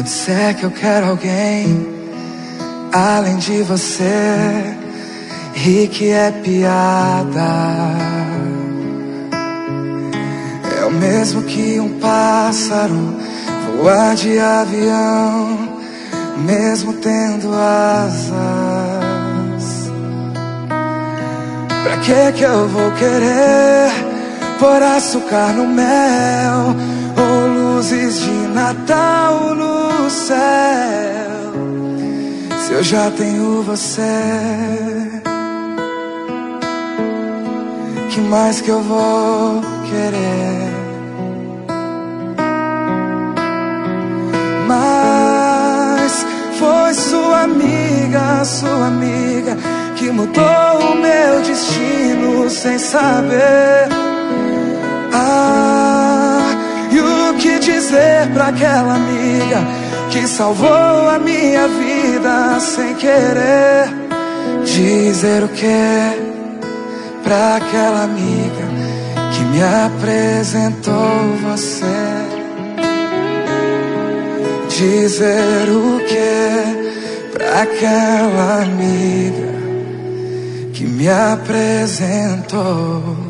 eu disser que eu quero alguém além de você e que é piada, é o mesmo que um pássaro voar de avião, mesmo tendo asas. Pra que eu vou querer pôr açúcar no mel ou luzes de Natal no céu, se eu já tenho você? Que mais que eu vou querer? Mas foi sua amiga que mudou o meu destino sem saber. E o que dizer pra aquela amiga que salvou a minha vida sem querer? Dizer o que pra aquela amiga que me apresentou você? Dizer o que pra aquela amiga que me apresentou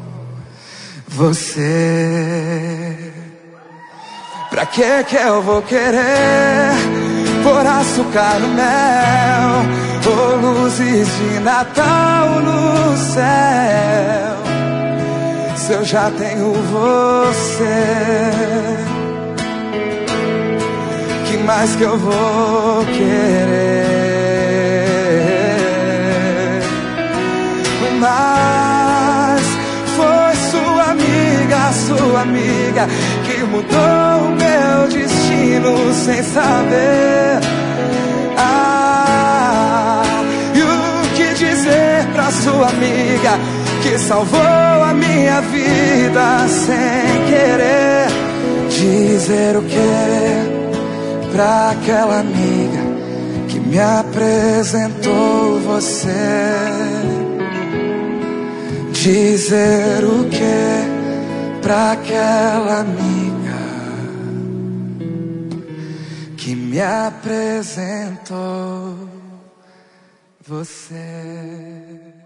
você? Pra que eu vou querer pôr açúcar no mel ou luzes de Natal no céu, se eu já tenho você? Que mais que eu vou querer? Mas foi sua amiga que mudou o meu destino sem saber. E o que dizer pra sua amiga que salvou a minha vida sem querer? Dizer o que pra aquela amiga que me apresentou você? Dizer o que pra aquela amiga que me apresentou você?